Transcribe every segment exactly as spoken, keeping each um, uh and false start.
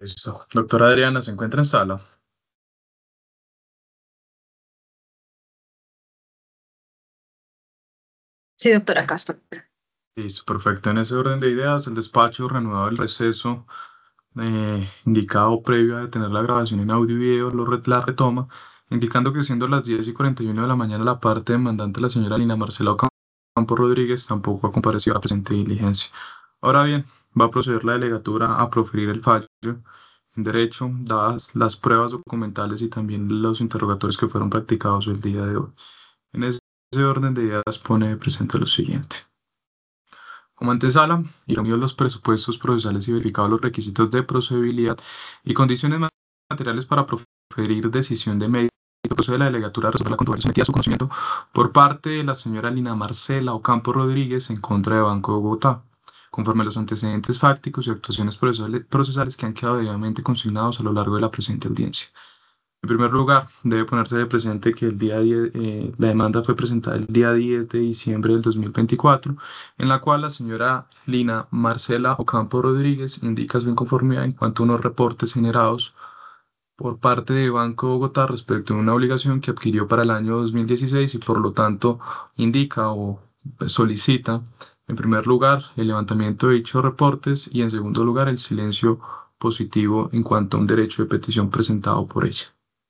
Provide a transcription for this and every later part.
Listo. Doctora Adriana, ¿se encuentra en sala? Sí, doctora Castro. Listo, perfecto. En ese orden de ideas, el despacho reanudado el receso eh, indicado previo a detener la grabación en audio y video lo re- la retoma, indicando que siendo las diez y cuarenta y uno de la mañana la parte demandante, la señora Lina Marcela Ocampo Rodríguez, tampoco ha comparecido a la presente diligencia. Ahora bien, va a proceder la delegatura a proferir el fallo en derecho, dadas las pruebas documentales y también los interrogatorios que fueron practicados el día de hoy. En ese orden de ideas pone presente lo siguiente. Como antesala, y reunidos los presupuestos procesales y verificados los requisitos de procedibilidad y condiciones ma- materiales para proferir decisión de mérito, procede la delegatura a resolver la controversia sometida a su conocimiento por parte de la señora Lina Marcela Ocampo Rodríguez en contra de Banco de Bogotá, conforme a los antecedentes fácticos y actuaciones procesales procesales que han quedado debidamente consignados a lo largo de la presente audiencia. En primer lugar, debe ponerse de presente que el día diez, eh, la demanda fue presentada el día diez de diciembre del dos mil veinticuatro, en la cual la señora Lina Marcela Ocampo Rodríguez indica su inconformidad en cuanto a unos reportes generados por parte de Banco Bogotá respecto a una obligación que adquirió para el año dos mil dieciséis y por lo tanto indica o solicita, en primer lugar, el levantamiento de dichos reportes y en segundo lugar, el silencio positivo en cuanto a un derecho de petición presentado por ella.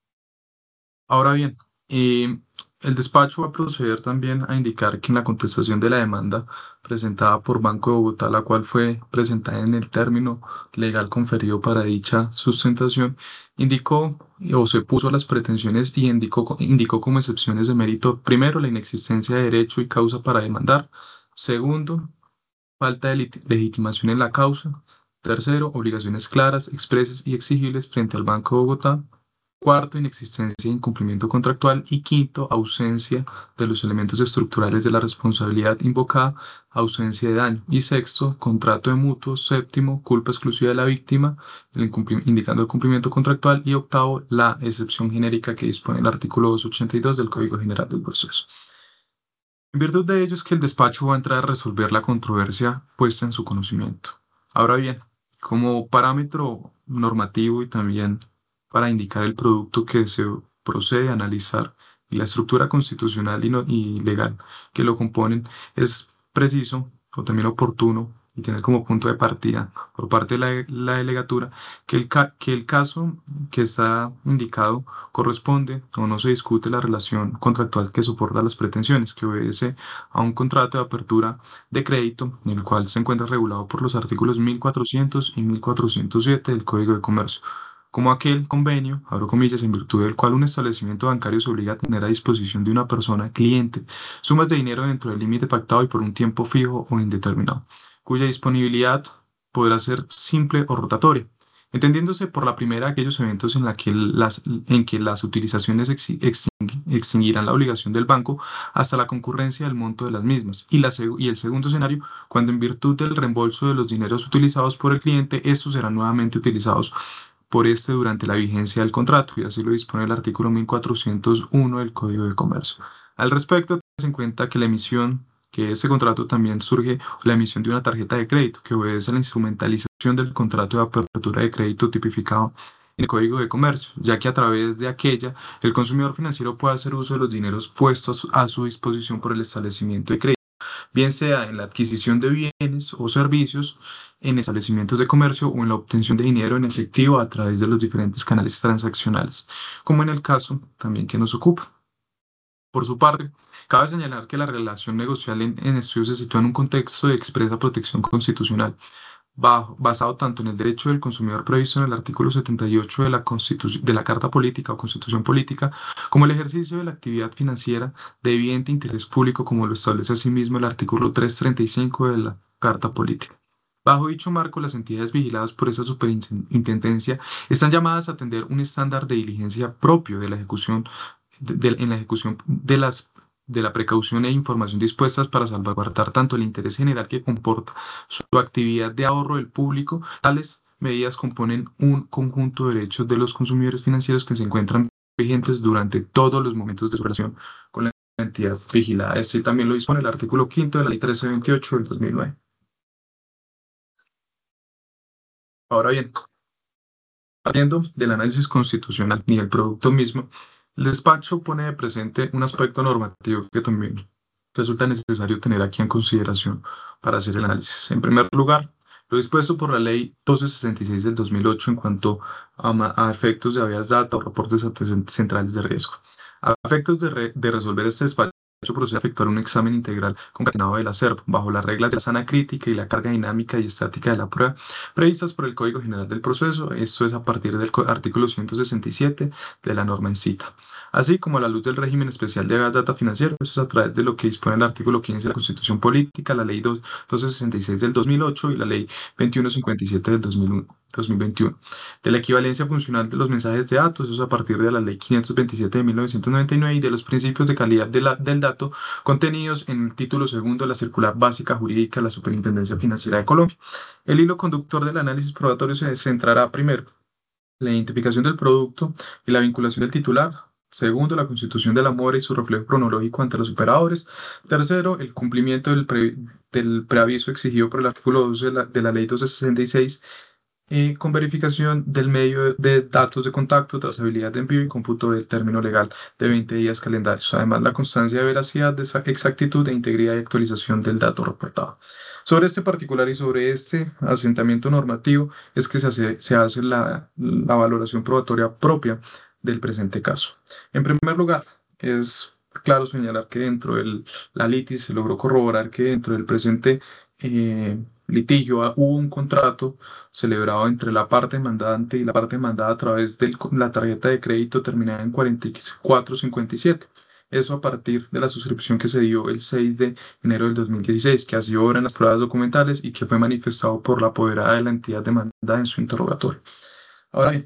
Ahora bien, eh, el despacho va a proceder también a indicar que en la contestación de la demanda presentada por Banco de Bogotá, la cual fue presentada en el término legal conferido para dicha sustentación, indicó o se puso las pretensiones y indicó, indicó como excepciones de mérito, primero, la inexistencia de derecho y causa para demandar; segundo, falta de lit- legitimación en la causa; tercero, obligaciones claras, expresas y exigibles frente al Banco de Bogotá; cuarto, inexistencia de incumplimiento contractual; y quinto, ausencia de los elementos estructurales de la responsabilidad invocada, ausencia de daño; y sexto, contrato de mutuo; séptimo, culpa exclusiva de la víctima, el incumpli- indicando el cumplimiento contractual; y octavo, la excepción genérica que dispone el artículo doscientos ochenta y dos del Código General del Proceso. En virtud de ello es que el despacho va a entrar a resolver la controversia puesta en su conocimiento. Ahora bien, como parámetro normativo y también para indicar el producto que se procede a analizar y la estructura constitucional y, no- y legal que lo componen, es preciso o también oportuno y tener como punto de partida por parte de la, la delegatura que el, ca- que el caso que está indicado corresponde o no se discute la relación contractual que soporta las pretensiones, que obedece a un contrato de apertura de crédito, en el cual se encuentra regulado por los artículos mil cuatrocientos y mil cuatrocientos siete del Código de Comercio, como aquel convenio, abro comillas, en virtud del cual un establecimiento bancario se obliga a tener a disposición de una persona cliente sumas de dinero dentro del límite pactado y por un tiempo fijo o indeterminado, cuya disponibilidad podrá ser simple o rotatoria, entendiéndose por la primera aquellos eventos en, la que las, en que las utilizaciones exi- extingui- extinguirán la obligación del banco hasta la concurrencia del monto de las mismas, y, la, seg- y el segundo escenario, cuando en virtud del reembolso de los dineros utilizados por el cliente, estos serán nuevamente utilizados por este durante la vigencia del contrato, y así lo dispone el artículo mil cuatrocientos uno del Código de Comercio. Al respecto, tengas en cuenta que la emisión, que este contrato también surge la emisión de una tarjeta de crédito que obedece a la instrumentalización del contrato de apertura de crédito tipificado en el Código de Comercio, ya que a través de aquella el consumidor financiero puede hacer uso de los dineros puestos a su, a su disposición por el establecimiento de crédito, bien sea en la adquisición de bienes o servicios, en establecimientos de comercio o en la obtención de dinero en efectivo a través de los diferentes canales transaccionales, como en el caso también que nos ocupa. Por su parte, cabe señalar que la relación negocial en, en estudio se sitúa en un contexto de expresa protección constitucional, bajo- basado tanto en el derecho del consumidor previsto en el artículo setenta y ocho de la Constitu- de la Carta Política o Constitución Política, como el ejercicio de la actividad financiera de evidente interés público, como lo establece asimismo el artículo trescientos treinta y cinco de la Carta Política. Bajo dicho marco, las entidades vigiladas por esa superintendencia están llamadas a atender un estándar de diligencia propio de la ejecución de- de- en la ejecución de las de la precaución e información dispuestas para salvaguardar tanto el interés general que comporta su actividad de ahorro del público. Tales medidas componen un conjunto de derechos de los consumidores financieros que se encuentran vigentes durante todos los momentos de su relación con la entidad vigilada. Esto también lo dispone el artículo quinto de la Ley trece veintiocho del dos mil nueve. Ahora bien, Partiendo del análisis constitucional y el producto mismo, el despacho pone de presente un aspecto normativo que también resulta necesario tener aquí en consideración para hacer el análisis. En primer lugar, lo dispuesto por la Ley doce sesenta y seis del dos mil ocho en cuanto a, ma- a efectos de habeas data o reportes ante- centrales de riesgo. A efectos de, re- de resolver este despacho, procede a efectuar un examen integral concatenado del acervo, bajo las reglas de la sana crítica y la carga dinámica y estática de la prueba previstas por el Código General del Proceso. Esto es a partir del co- artículo ciento sesenta y siete de la norma en cita. Así como a la luz del régimen especial de data financiero, eso es a través de lo que dispone el artículo quince de la Constitución Política, la Ley dos- doscientos sesenta y seis del dos mil ocho y la Ley veintiuno cincuenta y siete del dos mil uno, dos mil veintiuno. De la equivalencia funcional de los mensajes de datos, eso es a partir de la Ley quinientos veintisiete de mil novecientos noventa y nueve y de los principios de calidad de la- del dato contenidos en el título segundo de la Circular Básica Jurídica de la Superintendencia Financiera de Colombia. El hilo conductor del análisis probatorio se centrará primero en la identificación del producto y la vinculación del titular. Segundo, la constitución de la mora y su reflejo cronológico ante los operadores. Tercero, el cumplimiento del, pre- del preaviso exigido por el artículo doce de la, de la Ley doscientos sesenta y seis eh, con verificación del medio de datos de contacto, trazabilidad de envío y cómputo del término legal de veinte días calendarios. Además, la constancia de veracidad, de esa- exactitud e integridad y actualización del dato reportado. Sobre este particular y sobre este asentamiento normativo es que se hace, se hace la, la valoración probatoria propia del presente caso. En primer lugar, es claro señalar que dentro de la litis se logró corroborar que dentro del presente eh, litigio ah, hubo un contrato celebrado entre la parte mandante y la parte mandada a través de la tarjeta de crédito terminada en cuarenta y cuatro cincuenta y siete. Eso a partir de la suscripción que se dio el seis de enero del dos mil dieciséis, que así obran las pruebas documentales y que fue manifestado por la apoderada de la entidad demandada en su interrogatorio. Ahora bien,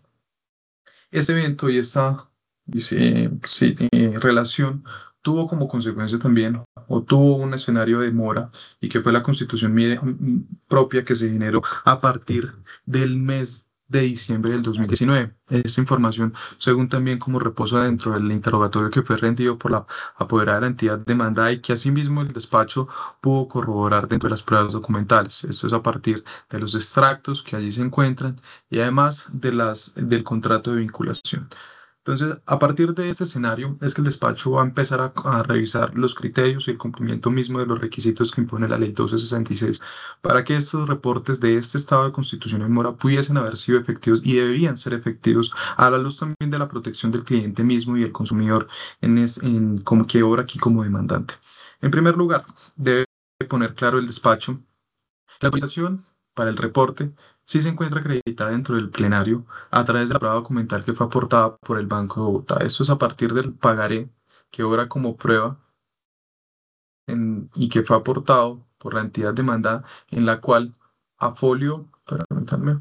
este evento y esta y sí, sí, eh, relación tuvo como consecuencia también, o tuvo un escenario de mora, y que fue la constitución mide- mm, propia que se generó a partir del mes de diciembre del dos mil diecinueve. Esta información, según también como reposa dentro del interrogatorio que fue rendido por la apoderada de la entidad demandada y que asimismo el despacho pudo corroborar dentro de las pruebas documentales. Esto es a partir de los extractos que allí se encuentran y además de las, del contrato de vinculación. Entonces, a partir de este escenario, es que el despacho va a empezar a, a revisar los criterios y el cumplimiento mismo de los requisitos que impone la Ley doce sesenta y seis para que estos reportes de este estado de constitución en mora pudiesen haber sido efectivos y debían ser efectivos a la luz también de la protección del cliente mismo y el consumidor en, es- en como que obra aquí como demandante. En primer lugar, debe poner claro el despacho la autorización para el reporte sí se encuentra acreditada dentro del plenario a través de la prueba documental que fue aportada por el Banco de Bogotá. Esto es a partir del pagaré que obra como prueba en- y que fue aportado por la entidad demandada, en la cual a folio, permítanme,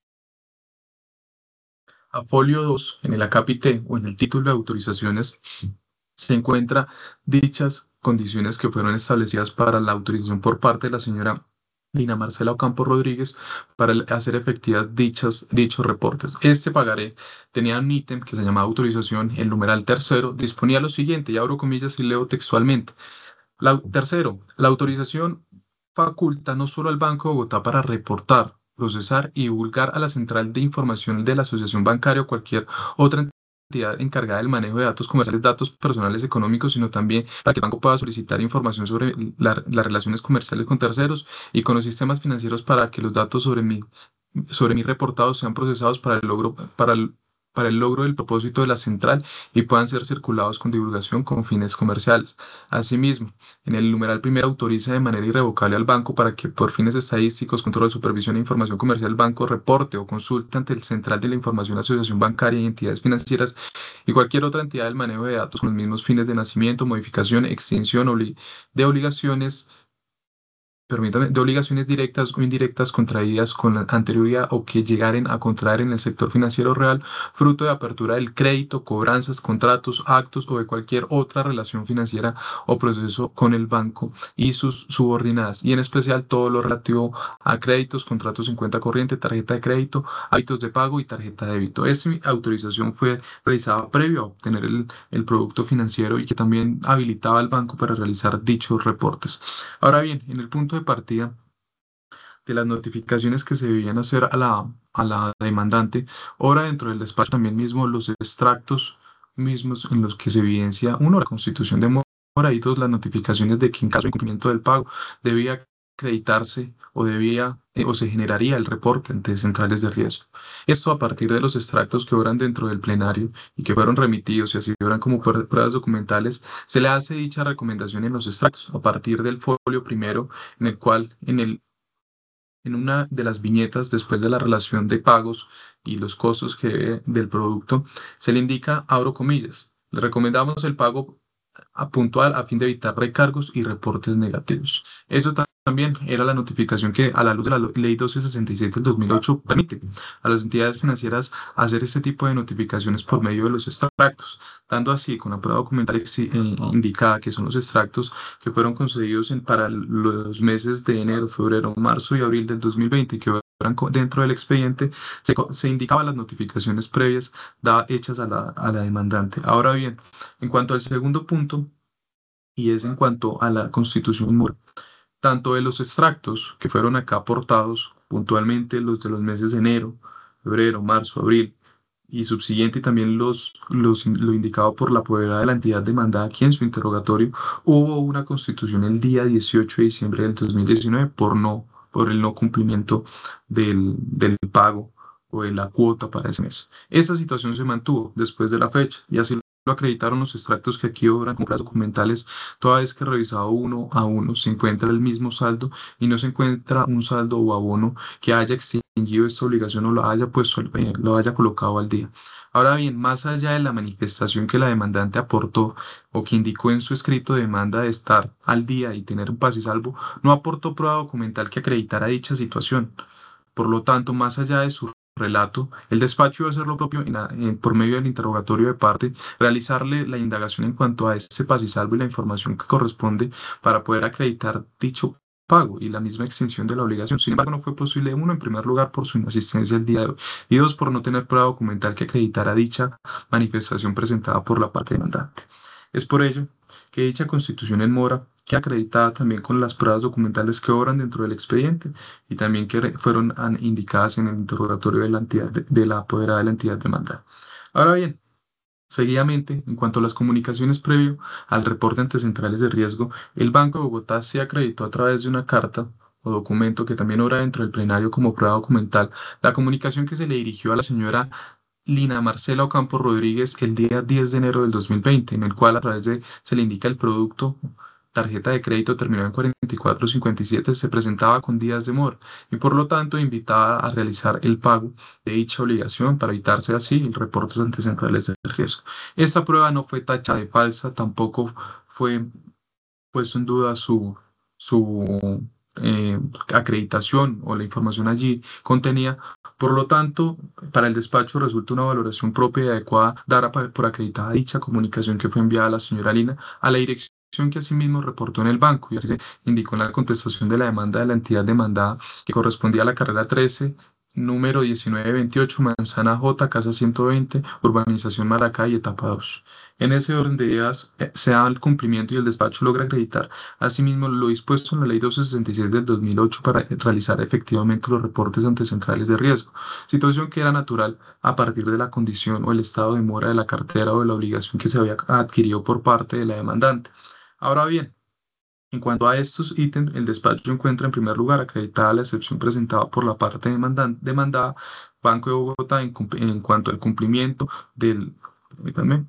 a folio dos en el acápite o en el título de autorizaciones, se encuentra dichas condiciones que fueron establecidas para la autorización por parte de la señora Lina Marcela Ocampo Rodríguez para el- hacer efectivas dichas, dichos reportes. Este pagaré tenía un ítem que se llamaba autorización, el numeral tercero, disponía lo siguiente, y abro comillas y leo textualmente. La, tercero, la autorización faculta no solo al Banco de Bogotá para reportar, procesar y divulgar a la central de información de la asociación bancaria o cualquier otra entidad encargada del manejo de datos comerciales, datos personales económicos, sino también para que el banco pueda solicitar información sobre la- las relaciones comerciales con terceros y con los sistemas financieros para que los datos sobre mí, sobre mí reportados sean procesados para el logro, para el, para el logro del propósito de la central y puedan ser circulados con divulgación con fines comerciales. Asimismo, en el numeral primero autoriza de manera irrevocable al banco para que por fines estadísticos, control, supervisión e información comercial, el banco reporte o consulte ante el Central de la Información, Asociación Bancaria y entidades financieras y cualquier otra entidad del manejo de datos con los mismos fines de nacimiento, modificación, extinción obli- de obligaciones permítame, de obligaciones directas o indirectas contraídas con la anterioridad o que llegaren a contraer en el sector financiero real, fruto de apertura del crédito, cobranzas, contratos, actos o de cualquier otra relación financiera o proceso con el banco y sus subordinadas, y en especial todo lo relativo a créditos, contratos en cuenta corriente, tarjeta de crédito, hábitos de pago y tarjeta de débito. Esta autorización fue realizada previo a obtener el, el producto financiero y que también habilitaba al banco para realizar dichos reportes. Ahora bien, en el punto de partida de las notificaciones que se debían hacer a la, a la demandante, ora dentro del despacho también mismo los extractos mismos en los que se evidencia, uno, la constitución de mora y dos, las notificaciones de que en caso de incumplimiento del pago debía acreditarse o debía eh, o se generaría el reporte ante centrales de riesgo. Esto a partir de los extractos que obran dentro del plenario y que fueron remitidos y así obran como prueb- pruebas documentales, se le hace dicha recomendación en los extractos a partir del folio primero en el cual en el en una de las viñetas, después de la relación de pagos y los costos que, del producto, se le indica, abro comillas, le recomendamos el pago a puntual a fin de evitar recargos y reportes negativos. Eso ta- también era la notificación que, a la luz de la lo- Ley doce sesenta y siete del dos mil ocho, permite a las entidades financieras hacer este tipo de notificaciones por medio de los extractos, dando así con la prueba documental exi- eh, indicada que son los extractos que fueron concedidos en- para los meses de enero, febrero, marzo y abril del dos mil veinte y que eran co- dentro del expediente, se, co- se indicaban las notificaciones previas da- hechas a la, a la demandante. Ahora bien, en cuanto al segundo punto, y es en cuanto a la Constitución mora, tanto de los extractos que fueron acá aportados, puntualmente los de los meses de enero, febrero, marzo, abril y subsiguiente, y también los, los, lo indicado por la apoderada de la entidad demandada aquí en su interrogatorio, hubo una constitución el día dieciocho de diciembre del dos mil diecinueve por no, por el no cumplimiento del, del pago o de la cuota para ese mes. Esa situación se mantuvo después de la fecha y así lo acreditaron los extractos que aquí obran como las documentales, toda vez que revisado uno a uno se encuentra el mismo saldo y no se encuentra un saldo o abono que haya extinguido esta obligación o lo haya puesto, eh, lo haya colocado al día. Ahora bien, más allá de la manifestación que la demandante aportó o que indicó en su escrito de demanda de estar al día y tener un paz y salvo, no aportó prueba documental que acreditara dicha situación. Por lo tanto, más allá de su relato, el despacho iba a hacer lo propio en la- en- por medio del interrogatorio de parte, realizarle la indagación en cuanto a ese paz y salvo y la información que corresponde para poder acreditar dicho pago y la misma extensión de la obligación. Sin embargo, no fue posible, uno, en primer lugar, por su inasistencia el día de hoy, y dos, por no tener prueba documental que acreditara dicha manifestación presentada por la parte demandante. Es por ello que dicha constitución en mora queda acreditada también con las pruebas documentales que obran dentro del expediente y también que re- fueron an- indicadas en el interrogatorio de la entidad de, de la apoderada de la entidad demandada. Ahora bien, seguidamente, en cuanto a las comunicaciones previo al reporte ante centrales de riesgo, el Banco de Bogotá se acreditó a través de una carta o documento que también obra dentro del plenario como prueba documental la comunicación que se le dirigió a la señora Lina Marcela Ocampo Rodríguez el día diez de enero del dos mil veinte, en el cual a través de se le indica el producto, tarjeta de crédito terminada en cuarenta y cuatro cincuenta y siete, se presentaba con días de mora y por lo tanto invitaba a realizar el pago de dicha obligación para evitarse así el reportes ante centrales de riesgo. Esta prueba no fue tachada de falsa, tampoco fue puesto en duda su, su eh, acreditación o la información allí contenía. Por lo tanto, para el despacho resulta una valoración propia y adecuada dar a- por acreditada dicha comunicación que fue enviada a la señora Lina a la dirección que asimismo reportó en el banco y así se indicó en la contestación de la demanda de la entidad demandada que correspondía a la carrera trece, número diecinueve veintiocho, Manzana J, Casa ciento veinte, Urbanización Maracay, etapa dos. En ese orden de ideas, eh, se da el cumplimiento y el despacho logra acreditar asimismo lo dispuesto en la Ley doscientos sesenta y seis del dos mil ocho para realizar efectivamente los reportes ante centrales de riesgo, situación que era natural a partir de la condición o el estado de mora de la cartera o de la obligación que se había adquirido por parte de la demandante. Ahora bien, en cuanto a estos ítems, el despacho encuentra en primer lugar acreditada la excepción presentada por la parte demandan- demandada, Banco de Bogotá, en, cum- en cuanto al cumplimiento del, permítame,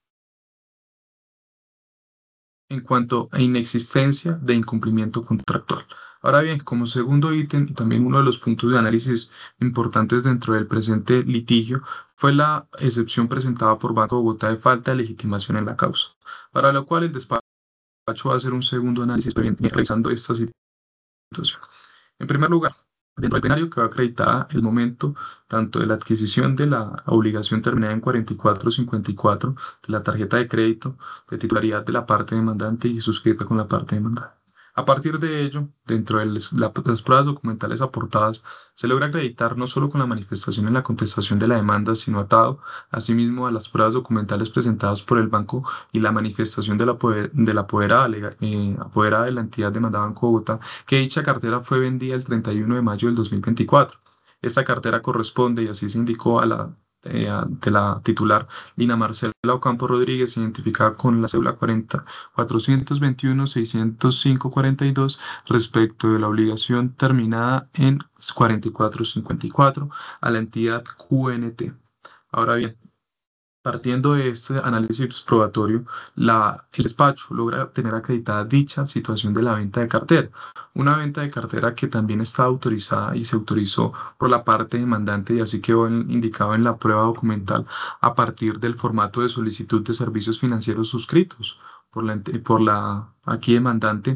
en cuanto a inexistencia de incumplimiento contractual. Ahora bien, como segundo ítem, y también uno de los puntos de análisis importantes dentro del presente litigio, fue la excepción presentada por Banco de Bogotá de falta de legitimación en la causa, para lo cual el despacho va a hacer un segundo análisis revisando esta situación. En primer lugar, dentro del plenario quedó acreditada el momento tanto de la adquisición de la obligación terminada en cuarenta y cuatro cincuenta y cuatro de la tarjeta de crédito de titularidad de la parte demandante y suscrita con la parte demandada. A partir de ello, dentro de las la- las pruebas documentales aportadas, se logra acreditar no solo con la manifestación en la contestación de la demanda, sino atado asimismo a las pruebas documentales presentadas por el banco y la manifestación de la, poder- de la apoderada, lega- eh, apoderada de la entidad demandada Banco Bogotá, que dicha cartera fue vendida el treinta y uno de mayo del dos mil veinticuatro. Esta cartera corresponde, y así se indicó a la, eh, a- de la titular Lina Marcela Ocampo Rodríguez, identificada con la cédula cuarenta cuatrocientos veintiuno seiscientos cinco cuarenta y dos, respecto de la obligación terminada en cuarenta y cuatro cincuenta y cuatro a la entidad Q N T. Ahora bien, partiendo de este análisis probatorio, la, el despacho logra tener acreditada dicha situación de la venta de cartera. Una venta de cartera que también está autorizada y se autorizó por la parte demandante, y así quedó en- indicado en la prueba documental a partir del formato de solicitud de servicios financieros suscritos por la, ente- por la aquí demandante,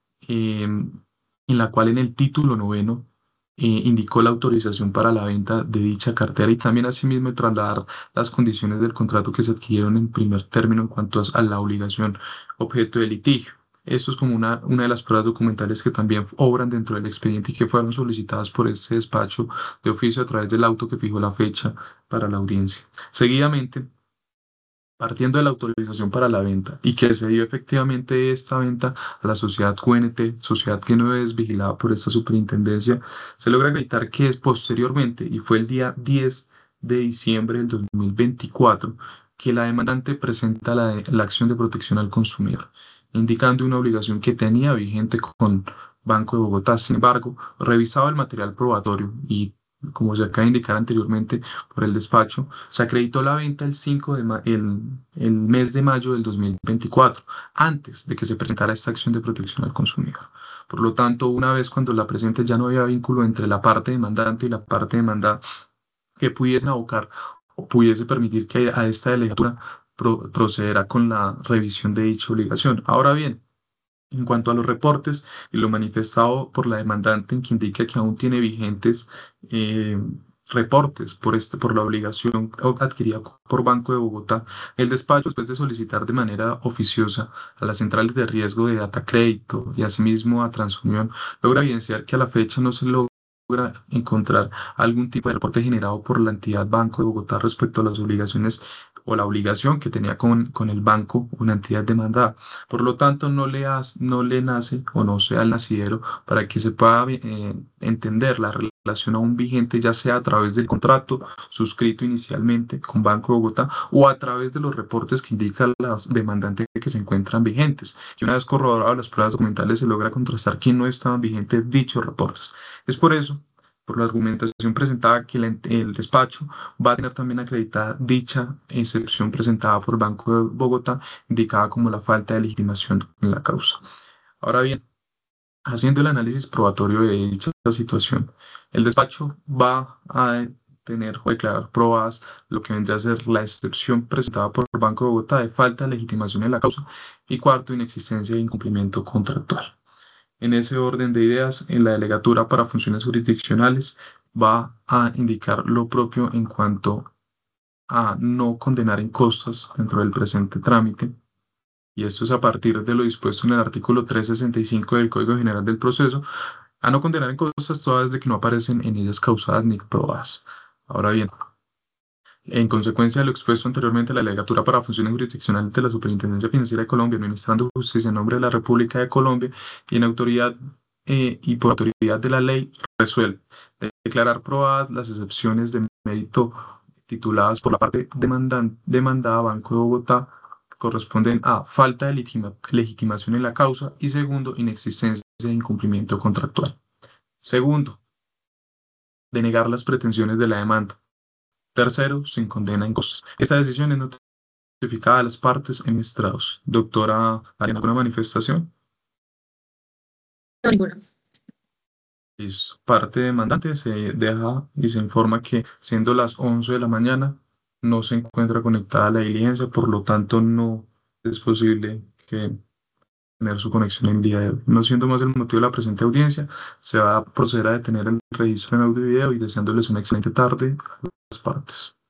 em, en la cual en el título noveno eh, indicó la autorización para la venta de dicha cartera, y también asimismo trasladar las condiciones del contrato que se adquirieron en primer término en cuanto a la obligación objeto de litigio. Esto es como una, una de las pruebas documentales que también obran dentro del expediente y que fueron solicitadas por este despacho de oficio a través del auto que fijó la fecha para la audiencia. Seguidamente, partiendo de la autorización para la venta y que se dio efectivamente esta venta a la sociedad Q N T, sociedad que no es vigilada por esta superintendencia, se logra acreditar que es posteriormente, y fue el día diez de diciembre del dos mil veinticuatro, que la demandante presenta la, la acción de protección al consumidor, indicando una obligación que tenía vigente con Banco de Bogotá. Sin embargo, revisado el material probatorio y, como se acaba de indicar anteriormente por el despacho, se acreditó la venta el cinco de ma- el, el mes de mayo del dos mil veinticuatro, antes de que se presentara esta acción de protección al consumidor. Por lo tanto, una vez cuando la presente, ya no había vínculo entre la parte demandante y la parte demandada que pudiesen abocar o pudiese permitir que a esta delegatura pro- procediera con la revisión de dicha obligación. Ahora bien, en cuanto a los reportes y lo manifestado por la demandante, en que indica que aún tiene vigentes eh, reportes por, este, por la obligación adquirida por Banco de Bogotá, el despacho, después de solicitar de manera oficiosa a las centrales de riesgo de Data Crédito y asimismo a Transunión, logra evidenciar que a la fecha no se logra encontrar algún tipo de reporte generado por la entidad Banco de Bogotá respecto a las obligaciones o la obligación que tenía con, con el banco, una entidad demandada. Por lo tanto, no le, has- no le nace o no sea el nacidero para que se pueda eh, entender la relación aún vigente, ya sea a través del contrato suscrito inicialmente con Banco de Bogotá o a través de los reportes que indican las demandantes que se encuentran vigentes. Y una vez corroboradas las pruebas documentales, se logra contrastar que no estaban vigentes dichos reportes. Es por eso, por la argumentación presentada, que el, el despacho va a tener también acreditada dicha excepción presentada por Banco de Bogotá, indicada como la falta de legitimación en la causa. Ahora bien, haciendo el análisis probatorio de dicha situación, el despacho va a tener o declarar probadas lo que vendría a ser la excepción presentada por Banco de Bogotá de falta de legitimación en la causa, y cuarto, inexistencia de incumplimiento contractual. En ese orden de ideas, en la delegatura para funciones jurisdiccionales va a indicar lo propio en cuanto a no condenar en costas dentro del presente trámite, y esto es a partir de lo dispuesto en el artículo trescientos sesenta y cinco del Código General del Proceso, a no condenar en costas todas de que no aparecen en ellas causadas ni probadas. Ahora bien, en consecuencia de lo expuesto anteriormente, la Delegatura para Funciones Jurisdiccionales de la Superintendencia Financiera de Colombia, administrando justicia en nombre de la República de Colombia y en autoridad eh, y por autoridad de la ley, resuelve de- declarar probadas las excepciones de mérito tituladas por la parte demandan- demandada Banco de Bogotá, que corresponden a falta de legitima- legitimación en la causa, y segundo, inexistencia de incumplimiento contractual. Segundo, denegar las pretensiones de la demanda. Tercero, sin condena en costas. Esta decisión es notificada a las partes en estrados. Doctora, ¿hay alguna manifestación? No, ninguna. Es parte demandante, se deja y se informa que siendo las once de la mañana no se encuentra conectada a la diligencia, por lo tanto no es posible que tener su conexión en el día de hoy. No siendo más el motivo de la presente audiencia, se va a proceder a detener el registro en audio y video, y deseándoles una excelente tarde a las partes.